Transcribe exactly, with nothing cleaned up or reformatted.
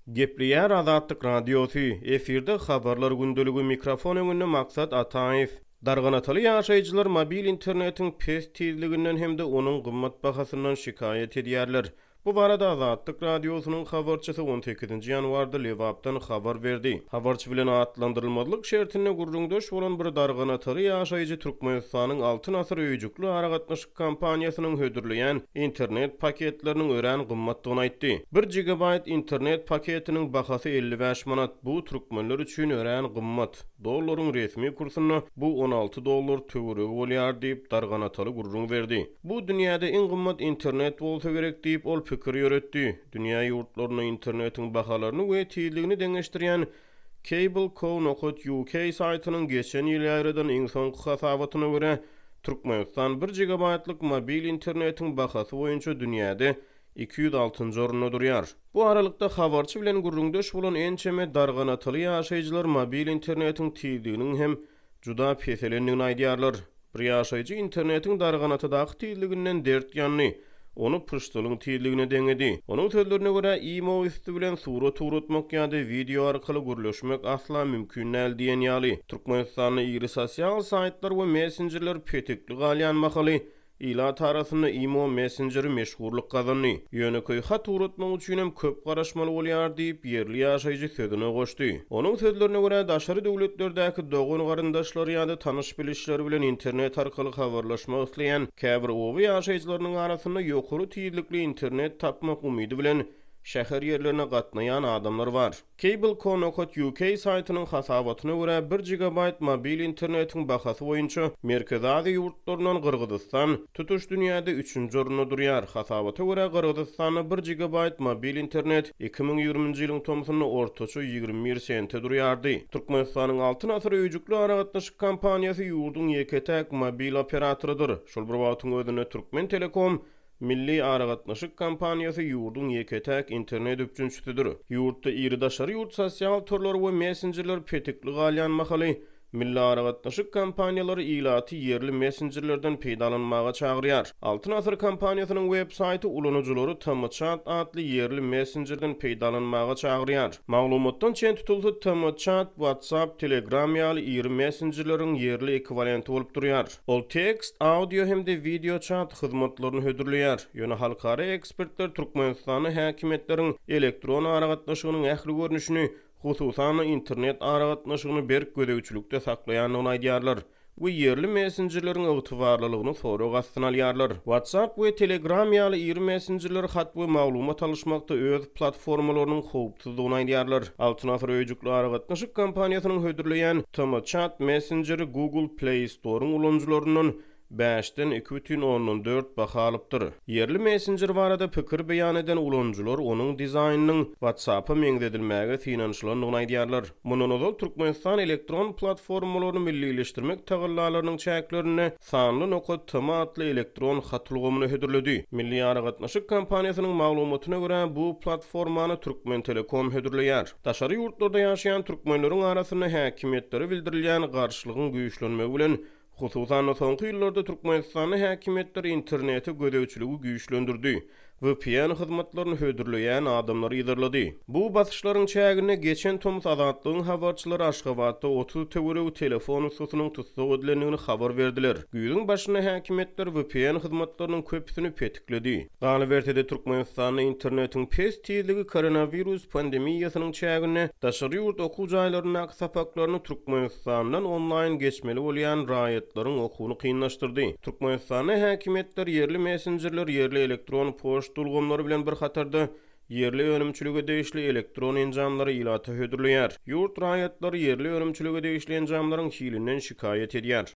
Gepliýär Azatlyk radiosu, efirde habarlar gündölügi mikrofon öňünde maksat Ataýew. Darganatyly ýaşaýjylar mobil internetiň pes tezliginden hemde onuň gymmat bahasyndan şikayet edýärler. Bu barada Azatlyk radiosynyň habarçysy on sekizinji ýanwarda Lewapdan habar berdi. Habarçy bilen atlandyrylmadyk şertine gurrundaş bolan bir darganatyly ýaşaýjy Türkmenistanyň altyn asyr öýjükli aragatnaşyk kampaniýasynyň hödürleýän internet paketleriniň ören gymmatdygyny aýtdy. bir gigabayt internet paketiniň bahasy elli beş manat. Bu türkmenler üçin ören gymmat. Dollaryň resmi kursyny bu on alty dollar töweregi bolýar diýip darganatyly gurrun berdi. Bu dünýäde iň gymmat internet bolsa gerek diýip ol pikir ýöretdi. Dünýä ýurtlaryna internetiň bahalaryny we tezligini deňeşdirýän Cable Co nokta U K saýtynyň geçen ýyl ýarydan iň soňky hasabatyna görä Türkmenistan bir gigabaytlyk mobil internetiň bahasy boýunça dünýäde iki yüz altıncı orunda durýar. Bu aralykda habarçy bilen gurrundaş bolan en çeme darganatyly ýaşaýjylar mobil internetiň tezliginiň hem juda peselendigini aýdýarlar. Bir ýaşaýjy internetiň darganatydaky tezliginden dert ýanly. Onu pırştylyň tezligine deňedi. Onuň sözlerine görä imo üstü bilen surat uratmak ýa-da video arkaly gürleşmek asla mümkin näl diýen ýaly. Türkmenistanyň ýyry sosial saýtlar we messengerler petikli galýanmaly. İla tarafında imo messengeri meşhurluk kazandy. Ýöneköy hat uratmak üçin hem köp garaşmaly bolýar diýip ýerli ýaşaýjy sözüne goşdy. Onuň sözlerine görä daşary döwletlerdäki dogan garandaşlary ýa-da tanış bilişleri bilen internet arkaly habarlaşmak isleýän käbir owy ýaşaýjylarynyň arasynda ýokary tezlikli internet tapmak umydy bilen şäher ýerlerine gatnaýan adamlar bar. Cable Co nokta U K saýtynyň hasabatyna görä bir gigabayt mobil internetiň bahasy boýunça Merkezi ýurtlarynyň Gırgyzstan tutuş dünýäde üçünji orunda durýar. Hasabata görä Gırgyzstanda bir gigabayt mobil internet iki ming ýygrüminji ýylyň tomsyny ortaça ýygrimi bir sente durýardy. Türkmenistanyň altyn asyr öýjükli aragatnaşyk kampaniýasy ýurdun ýeketäk mobil operatorydyr. Şol bir wagtyň özüne Türkmen Telekom Milli aragatnaşyk kampaniýasy ýurdun ýeketäk internet öpçünçüdür. Ýurtda iri daşary ýurt sosial torlary we messengerler petikli galýanmaly. Milli aragatnaşyk kampaniýalary ilaty ýerli messengerlerden peýdalanmaga çagyrýar. Altyn asyr kampaniýasynyň web saýty ulanujylary Tamachat adly ýerli messengerden peýdalanmaga çagyrýar. Maglumatdan çen tutulsa Tamachat, WhatsApp, Telegram ýaly iri messengerleriň ýerli ekwivalenti bolup durýar. Ol tekst, audio hemde video chat hyzmatlaryny hödürleýär. Ýöne halkara ekspertler Türkmenistanyň häkimetleriň elektron aragatnaşygynyň ähli görnüşini hususan internet aragatnaşygyny berk gödegçilikde saklaýanyny aýdýarlar. Bu ýerli messengerleriň ygtybarlylygyny soraw astyna alýarlar. WhatsApp we Telegram ýaly iri messengerler hat we maglumat alışmakda öz platformalarynyň howpsuzlygyny aýdýarlar. Altyn asyr öýjükli aragatnaşyk kampaniýasynyň hödürleýän Tamachat messengeri Google Play Store'un ulanjylarynyň beşden iki бүтүн ondan dört bahalypdyr. Yerli messenger barada pikir beýan eden ulanjylar onuň dizaýnynyň WhatsApp'a meňzedilmäge finanşylandygyny aýdýarlar. Mundan ozal Türkmenistan elektron platformalaryny millileşdirmek tagallalarynyň çäklerini sanly nokta tama adly elektron hatulgamyny hödürledi. Milli aragatnaşyk kampaniýasynyň maglumatyna görä bu platformany Türkmen Telekom hödürleýär. Daşary ýurtlarda ýaşaýan türkmenleriň arasyna häkimetleri bildirilýän garşylygyň güýçlenmegi bilen hususan soňky ýyllarda Türkmenistanyň häkimetleri interneti gödegçiligi güýçlendirdi. V P N hyzmatlaryny hödürleýän adamlary ýygyrlady. Bu basyşlaryň çägine geçen Tomuz Azatlygyň habarçylary Aşgabatda otuz töweregi telefon ususynyň tutsagy edilendigini habar berdiler. Güýüň başyna häkimetler V P N hyzmatlarynyň köpüsini petikledi. Ganywertede Türkmenistanyň internetiň pes tezligi koronavirus pandemiýasynyň çägine daşary ýurt okuw jaýlaryna sapaklaryny Türkmenistandan online geçmeli bolýan raýatlaryň okuwyny kynlaşdyrdy. Türkmenistanyň häkimetler ýerli messengerler, ýerli elektron poçt dulgamlary bilen bir hatarda ýerli önümçülüge degişli elektron enjamlary ilaty hödürleýär. Ýurt raýatlary ýerli önümçülüge degişli enjamlaryň hilinden şikayet edýär.